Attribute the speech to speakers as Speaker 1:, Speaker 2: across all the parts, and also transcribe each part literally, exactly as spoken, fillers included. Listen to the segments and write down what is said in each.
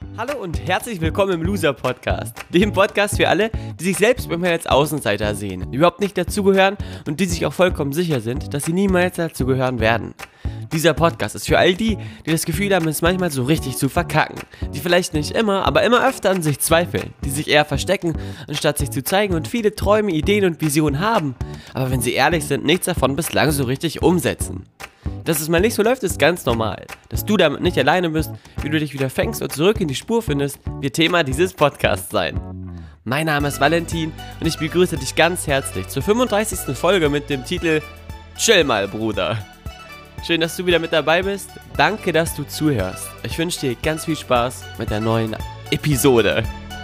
Speaker 1: Hallo und herzlich willkommen im Loser Podcast, dem Podcast für alle, die sich selbst manchmal als Außenseiter sehen, die überhaupt nicht dazugehören und die sich auch vollkommen sicher sind, dass sie niemals dazugehören werden. Dieser Podcast ist für all die, die das Gefühl haben, es manchmal so richtig zu verkacken, die vielleicht nicht immer, aber immer öfter an sich zweifeln, die sich eher verstecken, anstatt sich zu zeigen und viele Träume, Ideen und Visionen haben, aber wenn sie ehrlich sind, nichts davon bislang so richtig umsetzen. Dass es mal nicht so läuft, ist ganz normal. Dass du damit nicht alleine bist, wie du dich wieder fängst und zurück in die Spur findest, wird Thema dieses Podcasts sein. Mein Name ist Valentin und ich begrüße dich ganz herzlich zur fünfunddreißigsten Folge mit dem Titel Chill mal, Bruder. Schön, dass du wieder mit dabei bist. Danke, dass du zuhörst. Ich wünsche dir ganz viel Spaß mit der neuen Episode.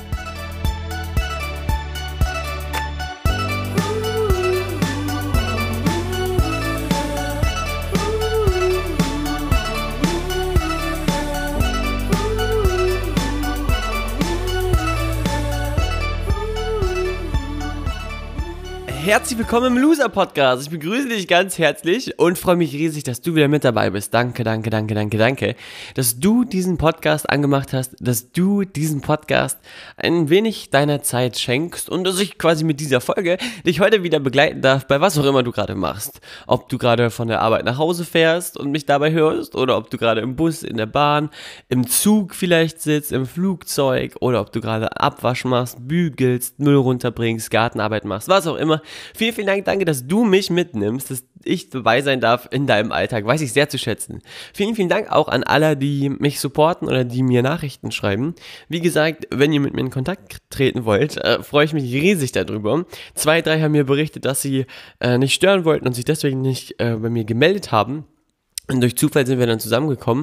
Speaker 1: Herzlich willkommen im Loser Podcast. Ich begrüße dich ganz herzlich und freue mich riesig, dass du wieder mit dabei bist. Danke, danke, danke, danke, danke, dass du diesen Podcast angemacht hast, dass du diesen Podcast ein wenig deiner Zeit schenkst und dass ich quasi mit dieser Folge dich heute wieder begleiten darf, bei was auch immer du gerade machst. Ob du gerade von der Arbeit nach Hause fährst und mich dabei hörst oder ob du gerade im Bus, in der Bahn, im Zug vielleicht sitzt, im Flugzeug oder ob du gerade Abwasch machst, bügelst, Müll runterbringst, Gartenarbeit machst, was auch immer. Vielen, vielen Dank, danke, dass du mich mitnimmst, dass ich dabei sein darf in deinem Alltag, weiß ich sehr zu schätzen. Vielen, vielen Dank auch an alle, die mich supporten oder die mir Nachrichten schreiben. Wie gesagt, wenn ihr mit mir in Kontakt treten wollt, äh, freue ich mich riesig darüber. Zwei, drei haben mir berichtet, dass sie äh, nicht stören wollten und sich deswegen nicht äh, bei mir gemeldet haben. Und durch Zufall sind wir dann zusammengekommen.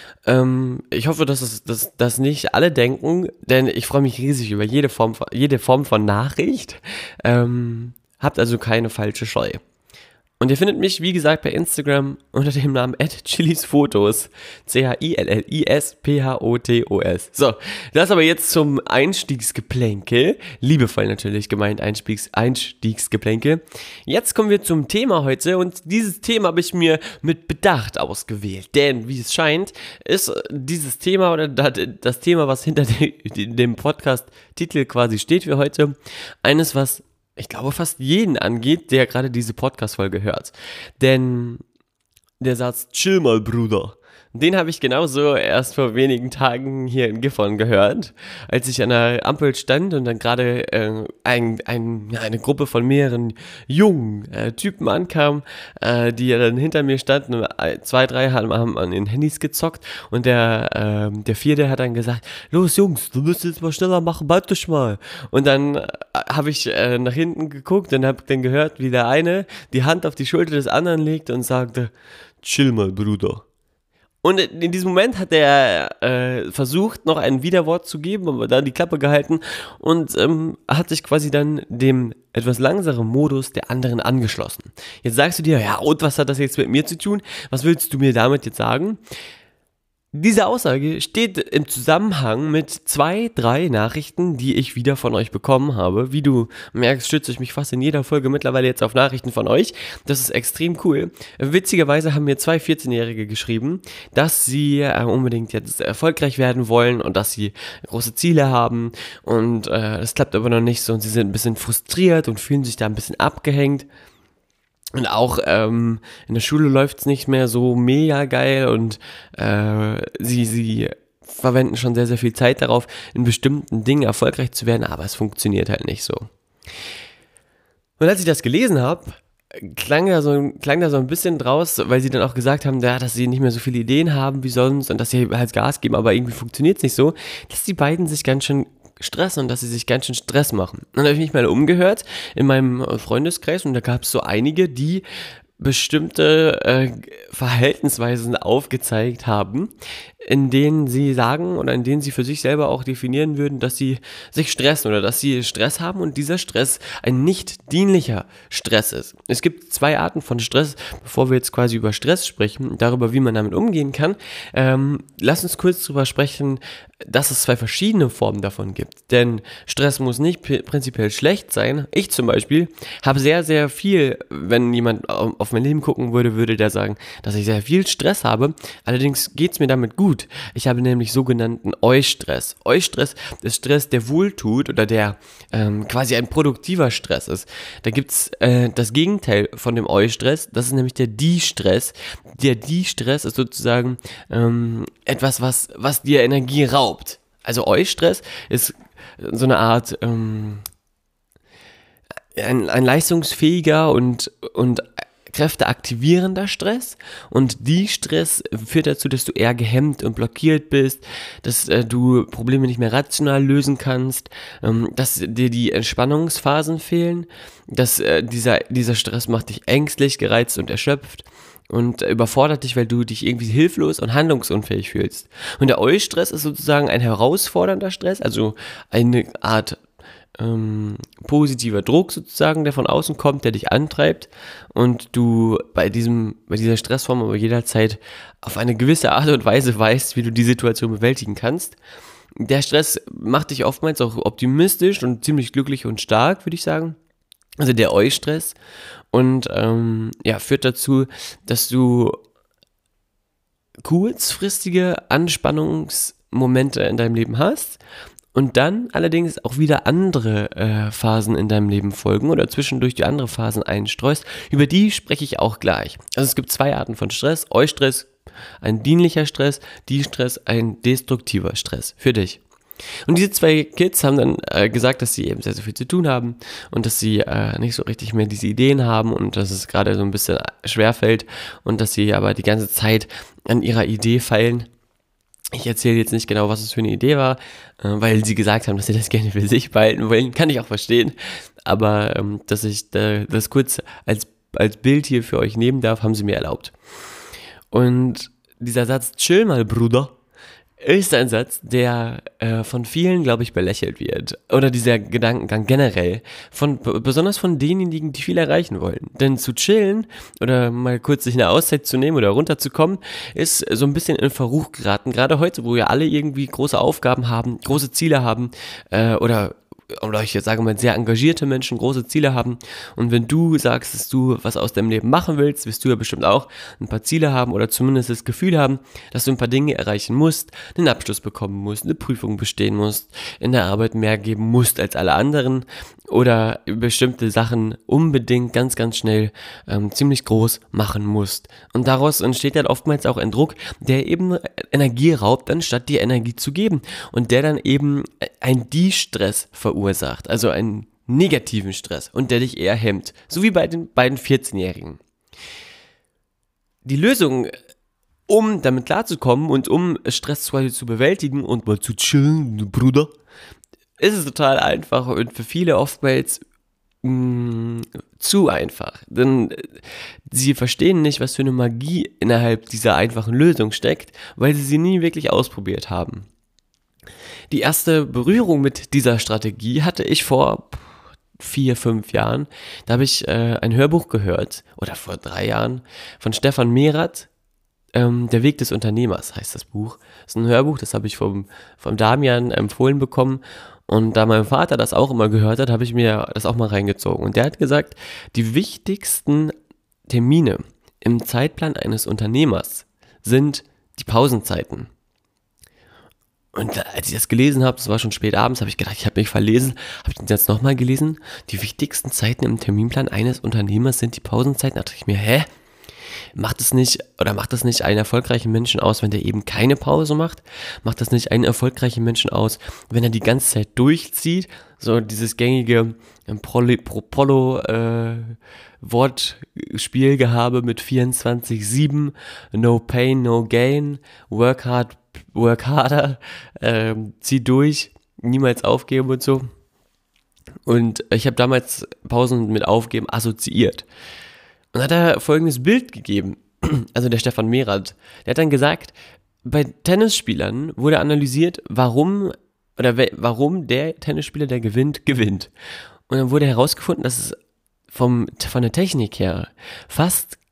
Speaker 1: Ähm, ich hoffe, dass es dass, dass nicht alle denken, denn ich freue mich riesig über jede Form von, jede Form von Nachricht. Ähm... Habt also keine falsche Scheu. Und ihr findet mich, wie gesagt, bei Instagram unter dem Namen at chilisfotos. C H I L L I S P H O T O S. So, das aber jetzt zum Einstiegsgeplänkel. Liebevoll natürlich gemeint, Einstiegs Einstiegsgeplänkel. Jetzt kommen wir zum Thema heute und dieses Thema habe ich mir mit Bedacht ausgewählt. Denn, wie es scheint, ist dieses Thema oder das Thema, was hinter dem Podcast-Titel quasi steht für heute, eines, was ich glaube, fast jeden angeht, der gerade diese Podcast-Folge hört. Denn der Satz, chill mal, Bruder, den habe ich genauso erst vor wenigen Tagen hier in Gifhorn gehört, als ich an der Ampel stand und dann gerade äh, ein, ein, eine Gruppe von mehreren jungen äh, Typen ankam, äh, die ja dann hinter mir standen und zwei, drei haben, haben an den Handys gezockt und der, äh, der vierte hat dann gesagt, los Jungs, du musst jetzt mal schneller machen, bald dich mal. Und dann äh, habe ich äh, nach hinten geguckt und habe dann gehört, wie der eine die Hand auf die Schulter des anderen legte und sagte, chill mal, Bruder. Und in diesem Moment hat er äh, versucht, noch ein Widerwort zu geben, aber dann die Klappe gehalten und ähm, hat sich quasi dann dem etwas langsameren Modus der anderen angeschlossen. Jetzt sagst du dir, ja, und was hat das jetzt mit mir zu tun? Was willst du mir damit jetzt sagen? Diese Aussage steht im Zusammenhang mit zwei, drei Nachrichten, die ich wieder von euch bekommen habe. Wie du merkst, stütze ich mich fast in jeder Folge mittlerweile jetzt auf Nachrichten von euch. Das ist extrem cool. Witzigerweise haben mir zwei vierzehnjährige geschrieben, dass sie äh, unbedingt jetzt erfolgreich werden wollen und dass sie große Ziele haben und äh, es klappt aber noch nicht so und sie sind ein bisschen frustriert und fühlen sich da ein bisschen abgehängt. Und auch ähm, in der Schule läuft's nicht mehr so mega geil und äh, sie, sie verwenden schon sehr, sehr viel Zeit darauf, in bestimmten Dingen erfolgreich zu werden, aber es funktioniert halt nicht so. Und als ich das gelesen habe, klang da so, klang da so ein bisschen draus, weil sie dann auch gesagt haben, ja, dass sie nicht mehr so viele Ideen haben wie sonst und dass sie halt Gas geben, aber irgendwie funktioniert's nicht so, dass die beiden sich ganz schön Stress und dass sie sich ganz schön Stress machen. Dann habe ich mich mal umgehört in meinem Freundeskreis und da gab es so einige, die bestimmte äh, Verhaltensweisen aufgezeigt haben, in denen sie sagen oder in denen sie für sich selber auch definieren würden, dass sie sich stressen oder dass sie Stress haben und dieser Stress ein nicht dienlicher Stress ist. Es gibt zwei Arten von Stress, bevor wir jetzt quasi über Stress sprechen, darüber, wie man damit umgehen kann. Ähm, lass uns kurz darüber sprechen, dass es zwei verschiedene Formen davon gibt. Denn Stress muss nicht p- prinzipiell schlecht sein. Ich zum Beispiel habe sehr, sehr viel, wenn jemand auf auf mein Leben gucken würde, würde der sagen, dass ich sehr viel Stress habe. Allerdings geht es mir damit gut. Ich habe nämlich sogenannten Eustress. Eustress ist Stress, der wohltut oder der ähm, quasi ein produktiver Stress ist. Da gibt es äh, das Gegenteil von dem Eustress, das ist nämlich der Die-Stress. Der Die-Stress ist sozusagen ähm, etwas, was, was dir Energie raubt. Also Eustress ist so eine Art ähm, ein, ein leistungsfähiger und, und kräfteaktivierender Stress, und die Stress führt dazu, dass du eher gehemmt und blockiert bist, dass äh, du Probleme nicht mehr rational lösen kannst, ähm, dass dir die Entspannungsphasen fehlen, dass äh, dieser, dieser Stress macht dich ängstlich, gereizt und erschöpft und überfordert dich, weil du dich irgendwie hilflos und handlungsunfähig fühlst. Und der Eustress ist sozusagen ein herausfordernder Stress, also eine Art ähm, positiver Druck sozusagen, der von außen kommt, der dich antreibt und du bei diesem, bei dieser Stressform aber jederzeit auf eine gewisse Art und Weise weißt, wie du die Situation bewältigen kannst. Der Stress macht dich oftmals auch optimistisch und ziemlich glücklich und stark, würde ich sagen. Also der Eustress, und ähm, ja, führt dazu, dass du kurzfristige Anspannungsmomente in deinem Leben hast und dann allerdings auch wieder andere äh, Phasen in deinem Leben folgen oder zwischendurch die andere Phasen einstreust. Über die spreche ich auch gleich. Also es gibt zwei Arten von Stress. Eustress, ein dienlicher Stress, Die-Stress, ein destruktiver Stress für dich. Und diese zwei Kids haben dann äh, gesagt, dass sie eben sehr, sehr viel zu tun haben und dass sie äh, nicht so richtig mehr diese Ideen haben und dass es gerade so ein bisschen schwerfällt und dass sie aber die ganze Zeit an ihrer Idee feilen. Ich erzähle jetzt nicht genau, was es für eine Idee war, äh, weil sie gesagt haben, dass sie das gerne für sich behalten wollen, kann ich auch verstehen. Aber ähm, dass ich äh, das kurz als, als Bild hier für euch nehmen darf, haben sie mir erlaubt. Und dieser Satz, chill mal, Bruder, ist ein Satz, der äh, von vielen, glaube ich, belächelt wird. Oder dieser Gedankengang generell. Von, besonders von denjenigen, die viel erreichen wollen. Denn zu chillen oder mal kurz sich eine Auszeit zu nehmen oder runterzukommen, ist so ein bisschen in Verruch geraten. Gerade heute, wo ja alle irgendwie große Aufgaben haben, große Ziele haben äh, oder oder ich jetzt sage mal, sehr engagierte Menschen große Ziele haben. Und wenn du sagst, dass du was aus deinem Leben machen willst, wirst du ja bestimmt auch ein paar Ziele haben oder zumindest das Gefühl haben, dass du ein paar Dinge erreichen musst, einen Abschluss bekommen musst, eine Prüfung bestehen musst, in der Arbeit mehr geben musst als alle anderen oder bestimmte Sachen unbedingt ganz, ganz schnell ähm, ziemlich groß machen musst. Und daraus entsteht dann oftmals auch ein Druck, der eben Energie raubt, anstatt dir Energie zu geben und der dann eben ein Die-Stress verursacht. Ursacht, also einen negativen Stress und der dich eher hemmt, so wie bei den beiden vierzehnjährigen. Die Lösung, um damit klarzukommen und um Stress quasi zu bewältigen und mal zu chillen, Bruder, ist es total einfach und für viele oftmals mh, zu einfach, denn sie verstehen nicht, was für eine Magie innerhalb dieser einfachen Lösung steckt, weil sie sie nie wirklich ausprobiert haben. Die erste Berührung mit dieser Strategie hatte ich vor vier, fünf Jahren. Da habe ich äh, ein Hörbuch gehört, oder vor drei Jahren, von Stefan Merath, ähm, Der Weg des Unternehmers heißt das Buch. Das ist ein Hörbuch, das habe ich vom, vom Damian empfohlen bekommen. Und da mein Vater das auch immer gehört hat, habe ich mir das auch mal reingezogen. Und der hat gesagt, die wichtigsten Termine im Zeitplan eines Unternehmers sind die Pausenzeiten. Und als ich das gelesen habe, das war schon spät abends, habe ich gedacht, ich habe mich verlesen, habe ich das jetzt nochmal gelesen. Die wichtigsten Zeiten im Terminplan eines Unternehmers sind die Pausenzeiten. Da dachte ich mir, hä? Macht es nicht, oder macht das nicht einen erfolgreichen Menschen aus, wenn der eben keine Pause macht? Macht das nicht einen erfolgreichen Menschen aus, wenn er die ganze Zeit durchzieht? So dieses gängige Prolo-Wortspielgehabe mit vierundzwanzig sieben, no pain, no gain, work hard, work harder, ähm, zieh durch, niemals aufgeben und so. Und ich habe damals Pausen mit Aufgeben assoziiert. Und hat er folgendes Bild gegeben, also der Stefan Merath. Der hat dann gesagt, bei Tennisspielern wurde analysiert, warum oder we- warum der Tennisspieler, der gewinnt, gewinnt. Und dann wurde herausgefunden, dass es vom, von der Technik her fast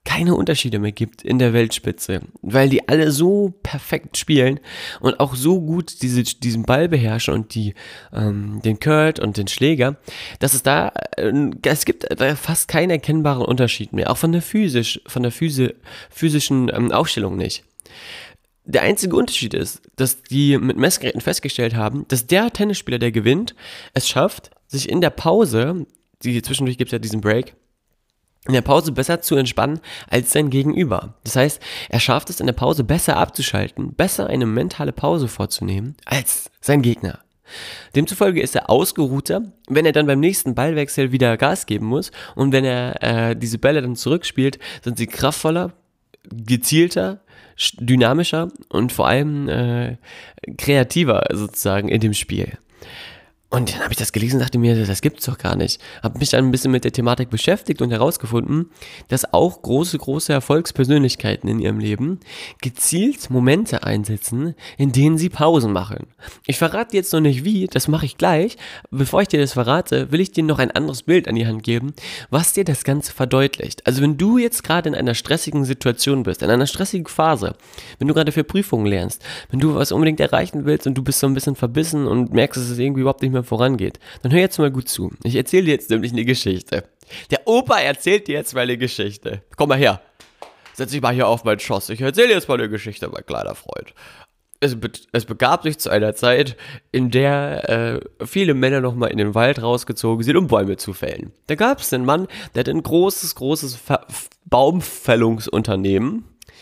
Speaker 1: keine Unterschiede mehr gibt in der Weltspitze, weil die alle so perfekt spielen und auch so gut diese, diesen Ball beherrschen und die, ähm, den Curl und den Schläger, dass es da, äh, es gibt da fast keinen erkennbaren Unterschied mehr, auch von der physisch, von der Physi- physischen ähm, Aufstellung nicht. Der einzige Unterschied ist, dass die mit Messgeräten festgestellt haben, dass der Tennisspieler, der gewinnt, es schafft, sich in der Pause, die zwischendurch gibt es ja diesen Break, in der Pause besser zu entspannen als sein Gegenüber. Das heißt, er schafft es in der Pause besser abzuschalten, besser eine mentale Pause vorzunehmen als sein Gegner. Demzufolge ist er ausgeruhter, wenn er dann beim nächsten Ballwechsel wieder Gas geben muss, und wenn er äh, diese Bälle dann zurückspielt, sind sie kraftvoller, gezielter, dynamischer und vor allem äh, kreativer sozusagen in dem Spiel. Und dann habe ich das gelesen und dachte mir, das gibt's doch gar nicht. Habe mich dann ein bisschen mit der Thematik beschäftigt und herausgefunden, dass auch große, große Erfolgspersönlichkeiten in ihrem Leben gezielt Momente einsetzen, in denen sie Pausen machen. Ich verrate dir jetzt noch nicht wie, das mache ich gleich. Bevor ich dir das verrate, will ich dir noch ein anderes Bild an die Hand geben, was dir das Ganze verdeutlicht. Also wenn du jetzt gerade in einer stressigen Situation bist, in einer stressigen Phase, wenn du gerade für Prüfungen lernst, wenn du was unbedingt erreichen willst und du bist so ein bisschen verbissen und merkst, dass es irgendwie überhaupt nicht mehr vorangeht, dann hör jetzt mal gut zu. Ich erzähle dir jetzt nämlich eine Geschichte. Der Opa erzählt dir jetzt mal eine Geschichte. Komm mal her. Setz dich mal hier auf meinen Schoß. Ich erzähle dir jetzt mal eine Geschichte, mein kleiner Freund. Es, be- es begab sich zu einer Zeit, in der äh, viele Männer nochmal in den Wald rausgezogen sind, um Bäume zu fällen. Da gab es einen Mann, der hat ein großes, großes Ver- Baumfällungsunternehmen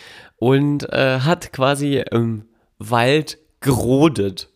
Speaker 1: und äh, hat quasi im Wald gerodet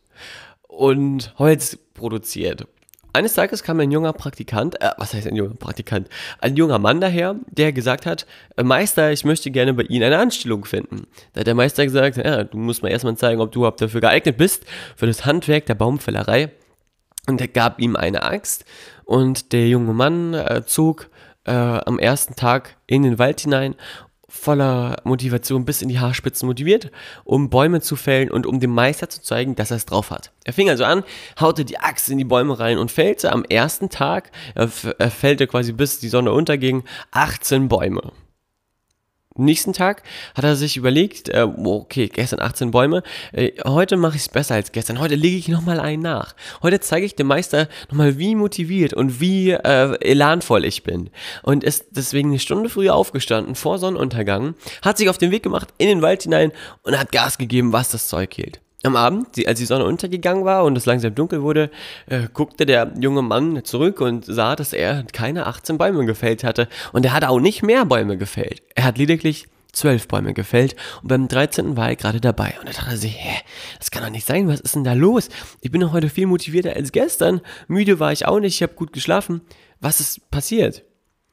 Speaker 1: und Holz produziert. Eines Tages kam ein junger Praktikant, äh, was heißt ein junger Praktikant? Ein junger Mann daher, der gesagt hat, Meister, ich möchte gerne bei Ihnen eine Anstellung finden. Da hat der Meister gesagt, ja, du musst mir erstmal zeigen, ob du überhaupt dafür geeignet bist, für das Handwerk der Baumfällerei. Und er gab ihm eine Axt und der junge Mann äh, zog äh, am ersten Tag in den Wald hinein, voller Motivation bis in die Haarspitzen motiviert, um Bäume zu fällen und um dem Meister zu zeigen, dass er es drauf hat. Er fing also an, haute die Axt in die Bäume rein und fällte am ersten Tag, er, f- er fällte quasi bis die Sonne unterging, achtzehn Bäume. Am nächsten Tag hat er sich überlegt, äh, okay, gestern achtzehn Bäume, äh, heute mache ich es besser als gestern, heute lege ich nochmal einen nach. Heute zeige ich dem Meister nochmal, wie motiviert und wie äh, elanvoll ich bin. Und ist deswegen eine Stunde früher aufgestanden, vor Sonnenuntergang, hat sich auf den Weg gemacht in den Wald hinein und hat Gas gegeben, was das Zeug hielt. Am Abend, die, als die Sonne untergegangen war und es langsam dunkel wurde, äh, guckte der junge Mann zurück und sah, dass er keine achtzehn Bäume gefällt hatte. Und er hatte auch nicht mehr Bäume gefällt. Er hat lediglich zwölf Bäume gefällt und beim dreizehnten war er gerade dabei. Und da dachte er sich, hä, das kann doch nicht sein, was ist denn da los? Ich bin doch heute viel motivierter als gestern. Müde war ich auch nicht, ich habe gut geschlafen. Was ist passiert?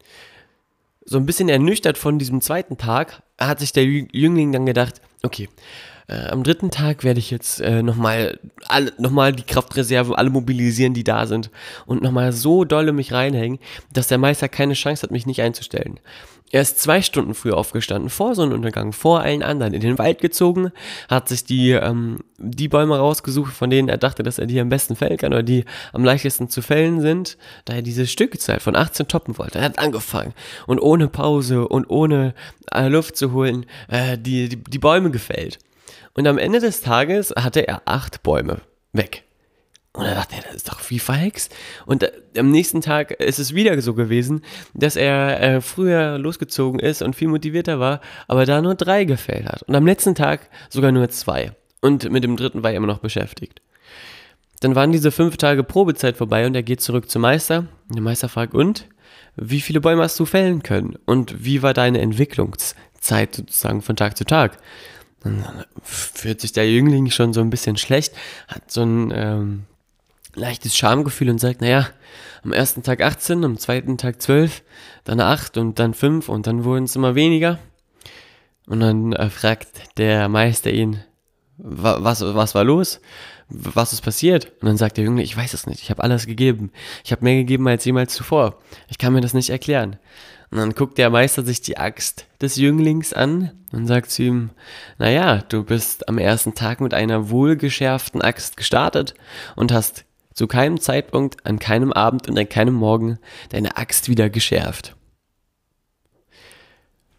Speaker 1: So ein bisschen ernüchtert von diesem zweiten Tag hat sich der Jüngling dann gedacht, okay, Äh, am dritten Tag werde ich jetzt äh, nochmal noch mal die Kraftreserven alle mobilisieren, die da sind und nochmal so dolle mich reinhängen, dass der Meister keine Chance hat, mich nicht einzustellen. Er ist zwei Stunden früher aufgestanden, vor Sonnenuntergang, vor allen anderen, in den Wald gezogen, hat sich die, ähm, die Bäume rausgesucht, von denen er dachte, dass er die am besten fällen kann oder die am leichtesten zu fällen sind, da er diese Stückzahl von achtzehn toppen wollte. Er hat angefangen und ohne Pause und ohne äh, Luft zu holen, äh, die, die, die Bäume gefällt. Und am Ende des Tages hatte er acht Bäume weg. Und er dachte, das ist doch wie verhext. Und äh, am nächsten Tag ist es wieder so gewesen, dass er äh, früher losgezogen ist und viel motivierter war, aber da nur drei gefällt hat. Und am letzten Tag sogar nur zwei. Und mit dem dritten war er immer noch beschäftigt. Dann waren diese fünf Tage Probezeit vorbei und er geht zurück zum Meister. Und der Meister fragt, und? Wie viele Bäume hast du fällen können? Und wie war deine Entwicklungszeit sozusagen von Tag zu Tag? Dann fühlt sich der Jüngling schon so ein bisschen schlecht, hat so ein ähm, leichtes Schamgefühl und sagt, naja, am ersten Tag achtzehn, am zweiten Tag zwölf, dann acht und dann fünf und dann wurden es immer weniger. Und dann äh, fragt der Meister ihn, wa- was, was war los? Was ist passiert? Und dann sagt der Jüngling, ich weiß es nicht, ich habe alles gegeben. Ich habe mehr gegeben als jemals zuvor. Ich kann mir das nicht erklären. Und dann guckt der Meister sich die Axt des Jünglings an und sagt zu ihm, naja, du bist am ersten Tag mit einer wohlgeschärften Axt gestartet und hast zu keinem Zeitpunkt, an keinem Abend und an keinem Morgen deine Axt wieder geschärft.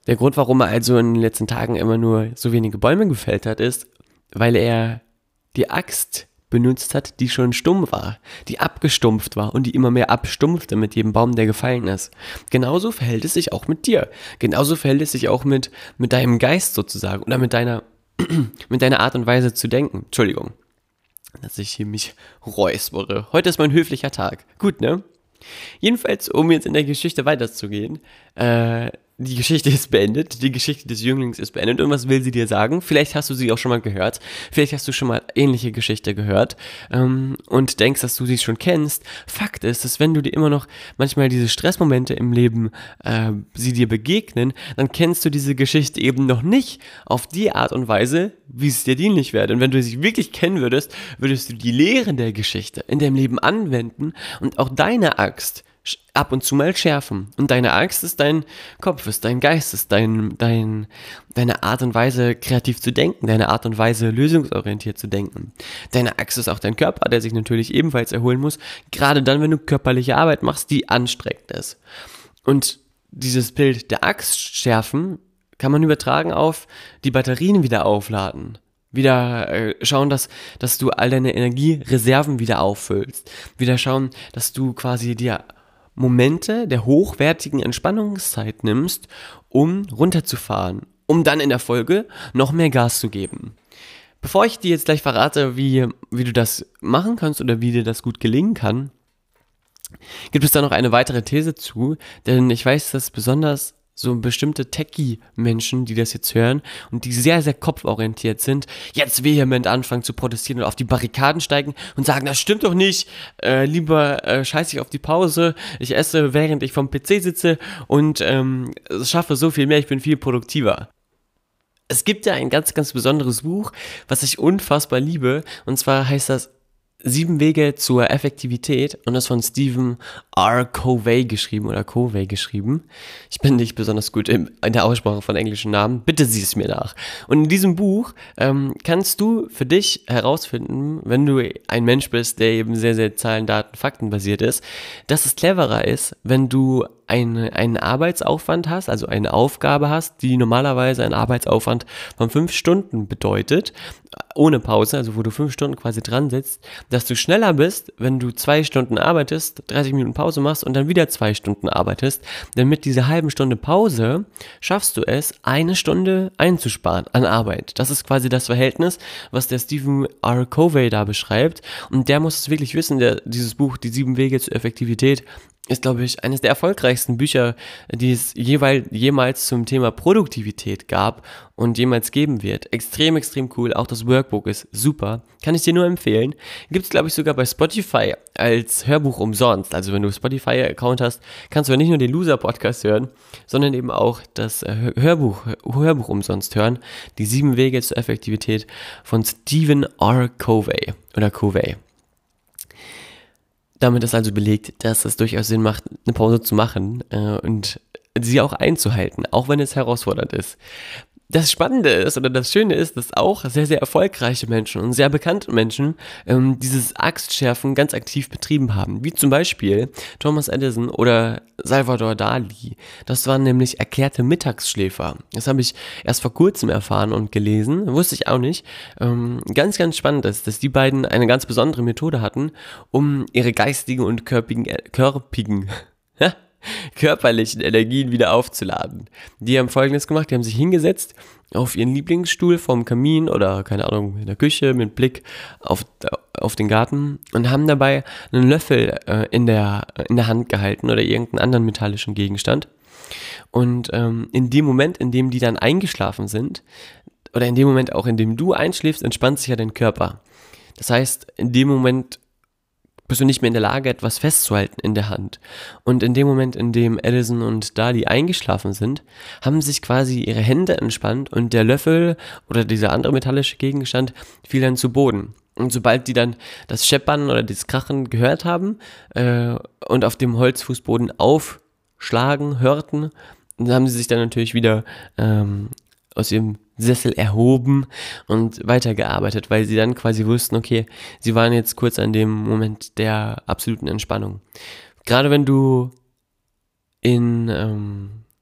Speaker 1: Der Grund, warum er also in den letzten Tagen immer nur so wenige Bäume gefällt hat, ist, weil er die Axt benutzt hat, die schon stumm war, die abgestumpft war und die immer mehr abstumpfte mit jedem Baum, der gefallen ist. Genauso verhält es sich auch mit dir. Genauso verhält es sich auch mit, mit deinem Geist sozusagen oder mit deiner, mit deiner Art und Weise zu denken. Entschuldigung, dass ich hier mich räuspere. Heute ist mein höflicher Tag. Gut, ne? Jedenfalls, um jetzt in der Geschichte weiterzugehen, äh, die Geschichte ist beendet, die Geschichte des Jünglings ist beendet und was will sie dir sagen? Vielleicht hast du sie auch schon mal gehört, vielleicht hast du schon mal ähnliche Geschichte gehört ähm, und denkst, dass du sie schon kennst. Fakt ist, dass wenn du dir immer noch manchmal diese Stressmomente im Leben, äh, sie dir begegnen, dann kennst du diese Geschichte eben noch nicht auf die Art und Weise, wie es dir dienlich wäre. Und wenn du sie wirklich kennen würdest, würdest du die Lehren der Geschichte in deinem Leben anwenden und auch deine Axt ab und zu mal schärfen. Und deine Axt ist dein Kopf, ist dein Geist, ist dein, dein, deine Art und Weise, kreativ zu denken, deine Art und Weise, lösungsorientiert zu denken. Deine Axt ist auch dein Körper, der sich natürlich ebenfalls erholen muss, gerade dann, wenn du körperliche Arbeit machst, die anstrengend ist. Und dieses Bild der Axt schärfen kann man übertragen auf die Batterien wieder aufladen. Wieder äh, schauen, dass, dass du all deine Energiereserven wieder auffüllst. Wieder schauen, dass du quasi dir Momente der hochwertigen Entspannungszeit nimmst, um runterzufahren, um dann in der Folge noch mehr Gas zu geben. Bevor ich dir jetzt gleich verrate, wie, wie du das machen kannst oder wie dir das gut gelingen kann, gibt es da noch eine weitere These zu, denn ich weiß, dass besonders so bestimmte Techie-Menschen, die das jetzt hören und die sehr, sehr kopforientiert sind, jetzt vehement anfangen zu protestieren und auf die Barrikaden steigen und sagen, das stimmt doch nicht, äh, lieber äh, scheiße ich auf die Pause, ich esse, während ich vom P C sitze und ähm, schaffe so viel mehr, ich bin viel produktiver. Es gibt ja ein ganz, ganz besonderes Buch, was ich unfassbar liebe, und zwar heißt das Sieben Wege zur Effektivität und das von Stephen R. Covey geschrieben oder Covey geschrieben. Ich bin nicht besonders gut in, in der Aussprache von englischen Namen, bitte sieh es mir nach. Und in diesem Buch ähm, kannst du für dich herausfinden, wenn du ein Mensch bist, der eben sehr, sehr Zahlen, Daten, Fakten basiert ist, dass es cleverer ist, wenn du eine, einen Arbeitsaufwand hast, also eine Aufgabe hast, die normalerweise einen Arbeitsaufwand von fünf Stunden bedeutet, ohne Pause, also wo du fünf Stunden quasi dran sitzt, dass du schneller bist, wenn du zwei Stunden arbeitest, dreißig Minuten Pause machst und dann wieder zwei Stunden arbeitest, denn mit dieser halben Stunde Pause schaffst du es, eine Stunde einzusparen an Arbeit. Das ist quasi das Verhältnis, was der Stephen R. Covey da beschreibt, und der muss es wirklich wissen, der dieses Buch, die sieben Wege zur Effektivität, ist, glaube ich, eines der erfolgreichsten Bücher, die es jeweils, jemals zum Thema Produktivität gab und jemals geben wird. Extrem, extrem cool. Auch das Workbook ist super. Kann ich dir nur empfehlen. Gibt es, glaube ich, sogar bei Spotify als Hörbuch umsonst. Also wenn du Spotify-Account hast, kannst du nicht nur den Loser-Podcast hören, sondern eben auch das Hörbuch, Hörbuch umsonst hören. Die sieben Wege zur Effektivität von Stephen R. Covey oder Covey. Damit ist also belegt, dass es durchaus Sinn macht, eine Pause zu machen äh, und sie auch einzuhalten, auch wenn es herausfordernd ist. Das Spannende ist oder das Schöne ist, dass auch sehr, sehr erfolgreiche Menschen und sehr bekannte Menschen ähm, dieses Axtschärfen ganz aktiv betrieben haben. Wie zum Beispiel Thomas Edison oder Salvador Dali. Das waren nämlich erklärte Mittagsschläfer. Das habe ich erst vor kurzem erfahren und gelesen. Wusste ich auch nicht. Ähm, ganz, ganz spannend ist, dass die beiden eine ganz besondere Methode hatten, um ihre geistigen und körpigen, äh, körpigen körperlichen Energien wieder aufzuladen. Die haben Folgendes gemacht, die haben sich hingesetzt auf ihren Lieblingsstuhl vorm Kamin oder, keine Ahnung, in der Küche mit Blick auf, auf den Garten und haben dabei einen Löffel äh, in, der, in der Hand gehalten oder irgendeinen anderen metallischen Gegenstand. Und ähm, in dem Moment, in dem die dann eingeschlafen sind, oder in dem Moment auch, in dem du einschläfst, entspannt sich ja dein Körper. Das heißt, in dem Moment bist du nicht mehr in der Lage, etwas festzuhalten in der Hand. Und in dem Moment, in dem Edison und Dali eingeschlafen sind, haben sich quasi ihre Hände entspannt und der Löffel oder dieser andere metallische Gegenstand fiel dann zu Boden. Und sobald die dann das Scheppern oder das Krachen gehört haben äh, und auf dem Holzfußboden aufschlagen hörten, dann haben sie sich dann natürlich wieder ähm, aus ihrem Sessel erhoben und weitergearbeitet, weil sie dann quasi wussten, okay, sie waren jetzt kurz an dem Moment der absoluten Entspannung. Gerade wenn du in, ähm,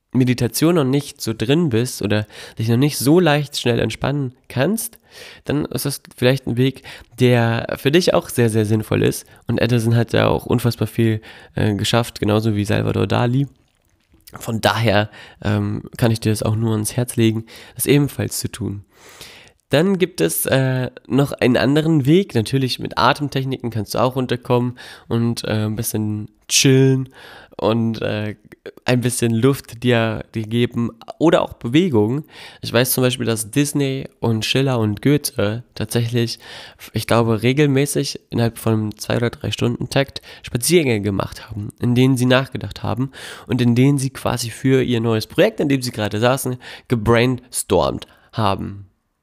Speaker 1: Meditation noch nicht so drin bist oder dich noch nicht so leicht schnell entspannen kannst, dann ist das vielleicht ein Weg, der für dich auch sehr, sehr sinnvoll ist. Und Edison hat ja auch unfassbar viel äh, geschafft, genauso wie Salvador Dali. Von daher ähm, kann ich dir das auch nur ans Herz legen, das ebenfalls zu tun. Dann gibt es äh, noch einen anderen Weg, natürlich mit Atemtechniken kannst du auch runterkommen und äh, ein bisschen chillen und äh, ein bisschen Luft dir, dir geben oder auch Bewegung. Ich weiß zum Beispiel, dass Disney und Schiller und Goethe tatsächlich, ich glaube, regelmäßig innerhalb von einem zwei- oder drei Stunden Takt Spaziergänge gemacht haben, in denen sie nachgedacht haben und in denen sie quasi für ihr neues Projekt, in dem sie gerade saßen, gebrainstormt haben.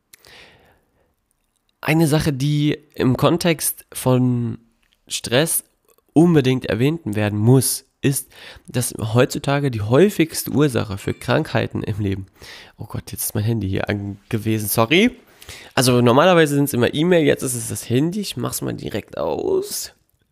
Speaker 1: Eine Sache, die im Kontext von Stress unbedingt erwähnt werden muss, ist, dass heutzutage die häufigste Ursache für Krankheiten im Leben, oh Gott, jetzt ist mein Handy hier gewesen, sorry. Also normalerweise sind es immer E-Mail, jetzt ist es das Handy, ich mach's mal direkt aus.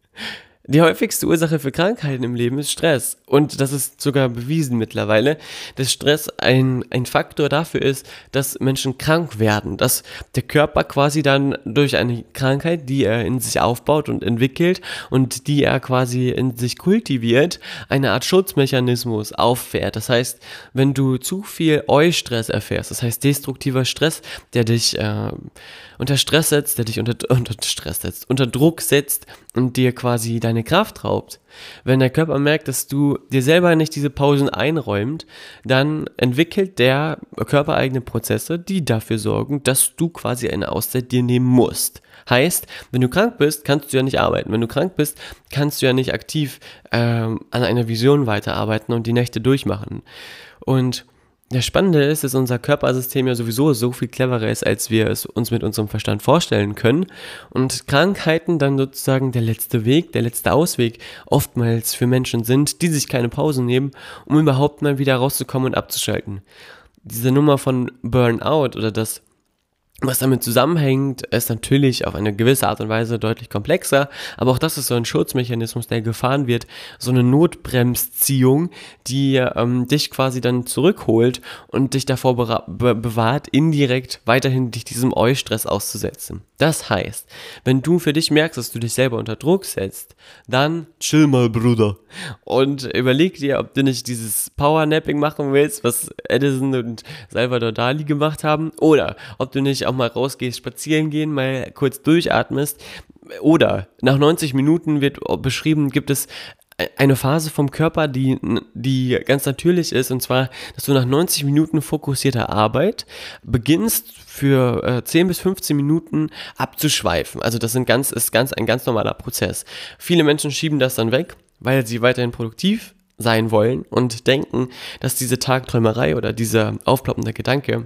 Speaker 1: Die häufigste Ursache für Krankheiten im Leben ist Stress. Und das ist sogar bewiesen mittlerweile, dass Stress ein, ein Faktor dafür ist, dass Menschen krank werden. Dass der Körper quasi dann durch eine Krankheit, die er in sich aufbaut und entwickelt und die er quasi in sich kultiviert, eine Art Schutzmechanismus auffährt. Das heißt, wenn du zu viel Eustress erfährst, das heißt destruktiver Stress, der dich äh, unter Stress setzt, der dich unter, unter Stress setzt, unter Druck setzt und dir quasi deine Kraft raubt. Wenn der Körper merkt, dass du dir selber nicht diese Pausen einräumt, dann entwickelt der Körper eigene Prozesse, die dafür sorgen, dass du quasi eine Auszeit dir nehmen musst. Heißt, wenn du krank bist, kannst du ja nicht arbeiten. Wenn du krank bist, kannst du ja nicht aktiv ähm, an einer Vision weiterarbeiten und die Nächte durchmachen. Und das Spannende ist, dass unser Körpersystem ja sowieso so viel cleverer ist, als wir es uns mit unserem Verstand vorstellen können und Krankheiten dann sozusagen der letzte Weg, der letzte Ausweg oftmals für Menschen sind, die sich keine Pausen nehmen, um überhaupt mal wieder rauszukommen und abzuschalten. Diese Nummer von Burnout oder das, was damit zusammenhängt, ist natürlich auf eine gewisse Art und Weise deutlich komplexer, aber auch das ist so ein Schutzmechanismus, der gefahren wird, so eine Notbremsziehung, die ähm, dich quasi dann zurückholt und dich davor be- be- bewahrt, indirekt weiterhin dich diesem Eustress auszusetzen. Das heißt, wenn du für dich merkst, dass du dich selber unter Druck setzt, dann chill mal, Bruder, und überleg dir, ob du nicht dieses Powernapping machen willst, was Edison und Salvador Dali gemacht haben, oder ob du nicht auch mal rausgehst, spazieren gehen, mal kurz durchatmest, oder nach neunzig Minuten wird beschrieben, gibt es eine Phase vom Körper, die, die ganz natürlich ist, und zwar, dass du nach neunzig Minuten fokussierter Arbeit beginnst, für äh, zehn bis fünfzehn Minuten abzuschweifen. Also das sind ganz, ist ganz, ein ganz normaler Prozess. Viele Menschen schieben das dann weg, weil sie weiterhin produktiv sein wollen und denken, dass diese Tagträumerei oder dieser aufploppende Gedanke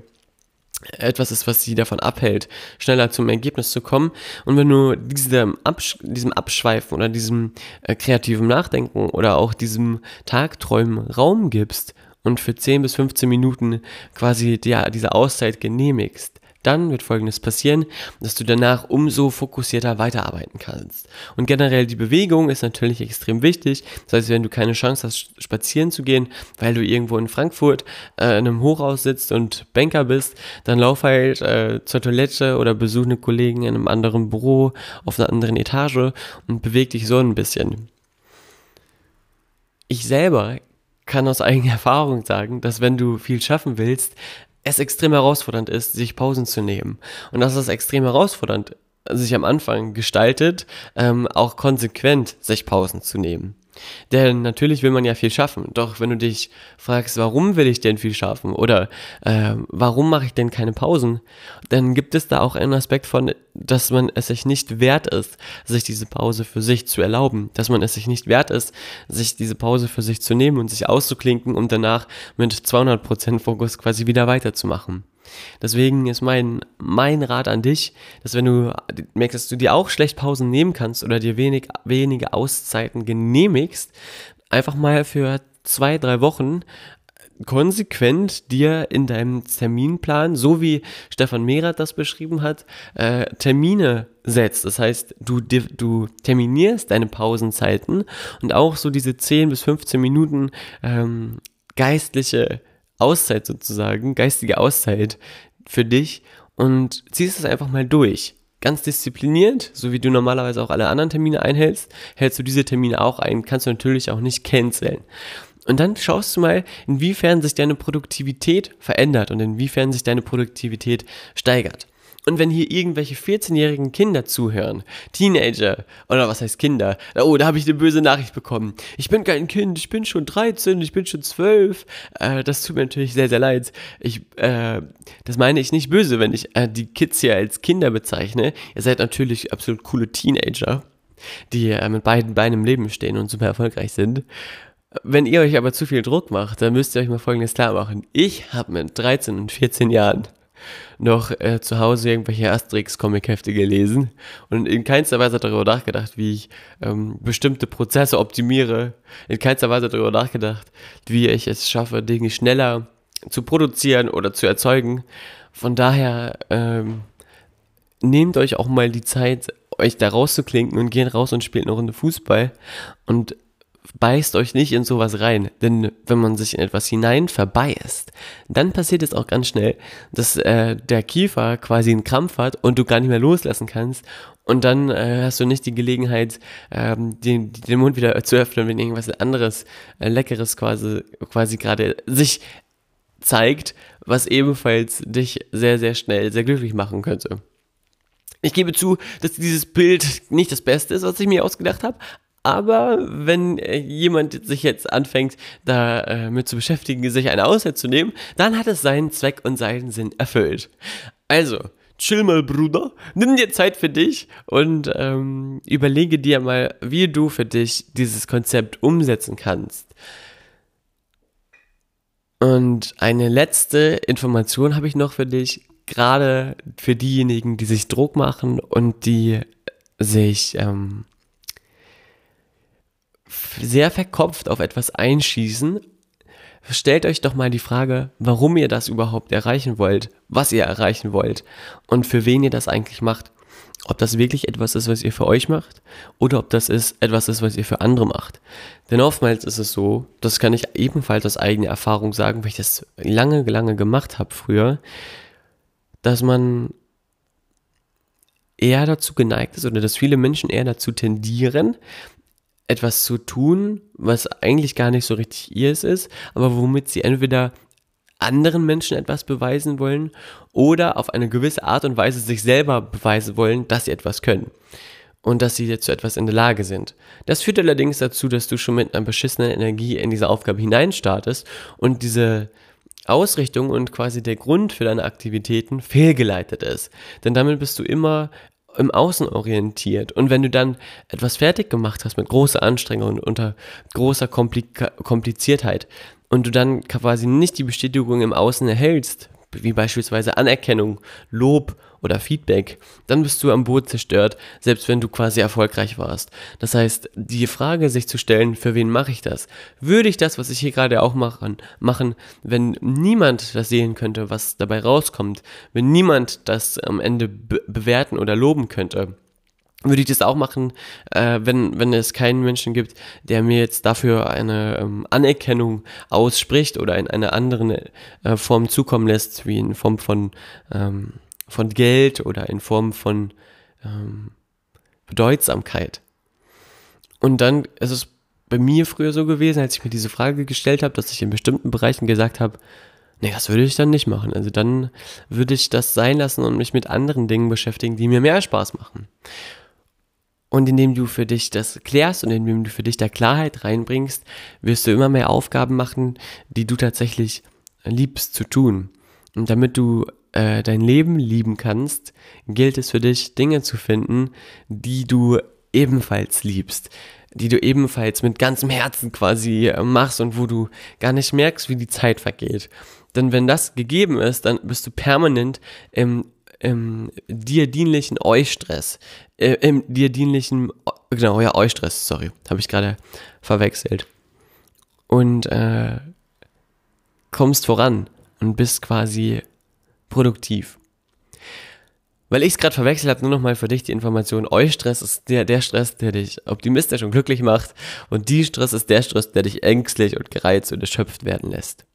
Speaker 1: etwas ist, was sie davon abhält, schneller zum Ergebnis zu kommen. Und wenn du diesem, Absch- diesem Abschweifen oder diesem äh, kreativen Nachdenken oder auch diesem Tagträumen Raum gibst und für zehn bis fünfzehn Minuten quasi ja, diese Auszeit genehmigst, dann wird Folgendes passieren, dass du danach umso fokussierter weiterarbeiten kannst. Und generell die Bewegung ist natürlich extrem wichtig. Das heißt, wenn du keine Chance hast, spazieren zu gehen, weil du irgendwo in Frankfurt äh, in einem Hochhaus sitzt und Banker bist, dann lauf halt äh, zur Toilette oder besuch eine Kollegin in einem anderen Büro auf einer anderen Etage und beweg dich so ein bisschen. Ich selber kann aus eigener Erfahrung sagen, dass wenn du viel schaffen willst, es extrem herausfordernd ist, sich Pausen zu nehmen. Und dass es extrem herausfordernd sich am Anfang gestaltet, ähm, auch konsequent sich Pausen zu nehmen. Denn natürlich will man ja viel schaffen, doch wenn du dich fragst, warum will ich denn viel schaffen oder äh, warum mache ich denn keine Pausen, dann gibt es da auch einen Aspekt von, dass man es sich nicht wert ist, sich diese Pause für sich zu erlauben, dass man es sich nicht wert ist, sich diese Pause für sich zu nehmen und sich auszuklinken, um danach mit zweihundert Prozent Fokus quasi wieder weiterzumachen. Deswegen ist mein, mein Rat an dich, dass wenn du merkst, dass du dir auch schlecht Pausen nehmen kannst oder dir wenig, wenige Auszeiten genehmigst, einfach mal für zwei, drei Wochen konsequent dir in deinem Terminplan, so wie Stefan Merath das beschrieben hat, äh, Termine setzt. Das heißt, du, du terminierst deine Pausenzeiten und auch so diese zehn bis fünfzehn Minuten ähm, geistliche Auszeit sozusagen, geistige Auszeit für dich und ziehst es einfach mal durch. Ganz diszipliniert, so wie du normalerweise auch alle anderen Termine einhältst, hältst du diese Termine auch ein, kannst du natürlich auch nicht canceln. Und dann schaust du mal, inwiefern sich deine Produktivität verändert und inwiefern sich deine Produktivität steigert. Und wenn hier irgendwelche vierzehnjährigen Kinder zuhören, Teenager, oder was heißt Kinder, oh, da habe ich eine böse Nachricht bekommen. Ich bin kein Kind, ich bin schon dreizehn, ich bin schon zwölf. Äh, das tut mir natürlich sehr, sehr leid. Ich, äh, das meine ich nicht böse, wenn ich äh, die Kids hier als Kinder bezeichne. Ihr seid natürlich absolut coole Teenager, die äh, mit beiden Beinen im Leben stehen und super erfolgreich sind. Wenn ihr euch aber zu viel Druck macht, dann müsst ihr euch mal Folgendes klar machen. Ich habe mit dreizehn und vierzehn Jahren noch äh, zu Hause irgendwelche Asterix-Comic-Hefte gelesen und in keinster Weise darüber nachgedacht, wie ich ähm, bestimmte Prozesse optimiere, in keinster Weise darüber nachgedacht, wie ich es schaffe, Dinge schneller zu produzieren oder zu erzeugen. Von daher ähm, nehmt euch auch mal die Zeit, euch da rauszuklinken und geht raus und spielt eine Runde Fußball und beißt euch nicht in sowas rein, denn wenn man sich in etwas hinein verbeißt, dann passiert es auch ganz schnell, dass äh, der Kiefer quasi einen Krampf hat und du gar nicht mehr loslassen kannst und dann äh, hast du nicht die Gelegenheit, ähm, den, den Mund wieder zu öffnen, wenn irgendwas anderes, äh, Leckeres quasi, quasi gerade sich zeigt, was ebenfalls dich sehr, sehr schnell sehr glücklich machen könnte. Ich gebe zu, dass dieses Bild nicht das Beste ist, was ich mir ausgedacht habe, aber wenn äh, jemand sich jetzt anfängt, da äh, mit zu beschäftigen, sich eine Auszeit zu nehmen, dann hat es seinen Zweck und seinen Sinn erfüllt. Also, chill mal, Bruder, nimm dir Zeit für dich und ähm, überlege dir mal, wie du für dich dieses Konzept umsetzen kannst. Und eine letzte Information habe ich noch für dich, gerade für diejenigen, die sich Druck machen und die sich ähm, sehr verkopft auf etwas einschießen. Stellt euch doch mal die Frage, warum ihr das überhaupt erreichen wollt, was ihr erreichen wollt und für wen ihr das eigentlich macht. Ob das wirklich etwas ist, was ihr für euch macht oder ob das ist, etwas ist, was ihr für andere macht. Denn oftmals ist es so, das kann ich ebenfalls aus eigener Erfahrung sagen, weil ich das lange, lange gemacht habe früher, dass man eher dazu geneigt ist oder dass viele Menschen eher dazu tendieren, etwas zu tun, was eigentlich gar nicht so richtig ihrs ist, aber womit sie entweder anderen Menschen etwas beweisen wollen oder auf eine gewisse Art und Weise sich selber beweisen wollen, dass sie etwas können und dass sie zu etwas in der Lage sind. Das führt allerdings dazu, dass du schon mit einer beschissenen Energie in diese Aufgabe hineinstartest und diese Ausrichtung und quasi der Grund für deine Aktivitäten fehlgeleitet ist. Denn damit bist du immer im Außen orientiert. Und wenn du dann etwas fertig gemacht hast mit großer Anstrengung und unter großer Komplika- Kompliziertheit und du dann quasi nicht die Bestätigung im Außen erhältst, wie beispielsweise Anerkennung, Lob oder Feedback, dann bist du am Boden zerstört, selbst wenn du quasi erfolgreich warst. Das heißt, die Frage sich zu stellen, für wen mache ich das? Würde ich das, was ich hier gerade auch machen, machen, wenn niemand das sehen könnte, was dabei rauskommt, wenn niemand das am Ende be- bewerten oder loben könnte? Würde ich das auch machen, äh, wenn, wenn es keinen Menschen gibt, der mir jetzt dafür eine ähm, Anerkennung ausspricht oder in einer anderen äh, Form zukommen lässt, wie in Form von, ähm, von Geld oder in Form von ähm, Bedeutsamkeit. Und dann ist es bei mir früher so gewesen, als ich mir diese Frage gestellt habe, dass ich in bestimmten Bereichen gesagt habe, nee, das würde ich dann nicht machen. Also dann würde ich das sein lassen und mich mit anderen Dingen beschäftigen, die mir mehr Spaß machen. Und indem du für dich das klärst und indem du für dich da Klarheit reinbringst, wirst du immer mehr Aufgaben machen, die du tatsächlich liebst zu tun. Und damit du äh, dein Leben lieben kannst, gilt es für dich, Dinge zu finden, die du ebenfalls liebst, die du ebenfalls mit ganzem Herzen quasi äh, machst und wo du gar nicht merkst, wie die Zeit vergeht. Denn wenn das gegeben ist, dann bist du permanent im im dir dienlichen Eustress, äh, im dir dienlichen, genau, ja, Eustress, sorry, habe ich gerade verwechselt. Und äh, kommst voran und bist quasi produktiv. weil ich es gerade verwechselt habe, nur nochmal für dich die Information. Eustress ist der, der Stress, der dich optimistisch und glücklich macht. Und die Stress ist der Stress, der dich ängstlich und gereizt und erschöpft werden lässt.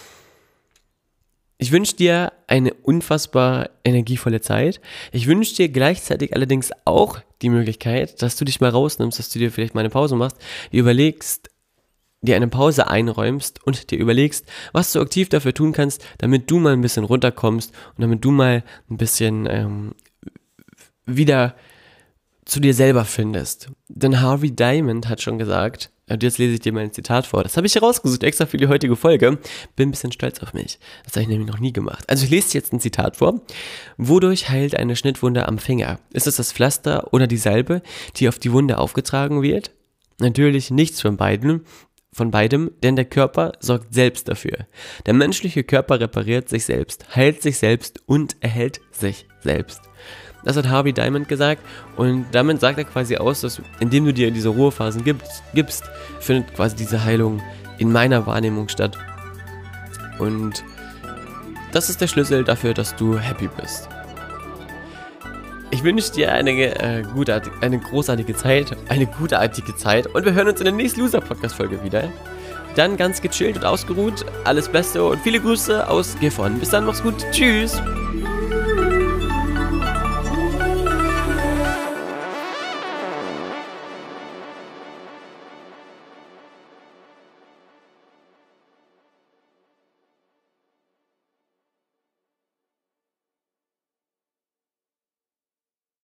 Speaker 1: Ich wünsche dir eine unfassbar energievolle Zeit. Ich wünsche dir gleichzeitig allerdings auch die Möglichkeit, dass du dich mal rausnimmst, dass du dir vielleicht mal eine Pause machst, dir überlegst, dir eine Pause einräumst und dir überlegst, was du aktiv dafür tun kannst, damit du mal ein bisschen runterkommst und damit du mal ein bisschen ähm, wieder zu dir selber findest. Denn Harvey Diamond hat schon gesagt, und jetzt lese ich dir mal ein Zitat vor, das habe ich herausgesucht, extra für die heutige Folge, bin ein bisschen stolz auf mich, das habe ich nämlich noch nie gemacht. Also ich lese dir jetzt ein Zitat vor. Wodurch heilt eine Schnittwunde am Finger? Ist es das Pflaster oder die Salbe, die auf die Wunde aufgetragen wird? Natürlich nichts von beiden. Von beidem, denn der Körper sorgt selbst dafür. Der menschliche Körper repariert sich selbst, heilt sich selbst und erhält sich selbst. Das hat Harvey Diamond gesagt und damit sagt er quasi aus, dass indem du dir diese Ruhephasen gibst, gibst, findet quasi diese Heilung in meiner Wahrnehmung statt. Und das ist der Schlüssel dafür, dass du happy bist. Ich wünsche dir eine, äh, gutartig, eine großartige Zeit, eine gutartige Zeit und wir hören uns in der nächsten Loser-Podcast-Folge wieder. Dann ganz gechillt und ausgeruht, alles Beste und viele Grüße aus Gifhorn. Bis dann, mach's gut, tschüss!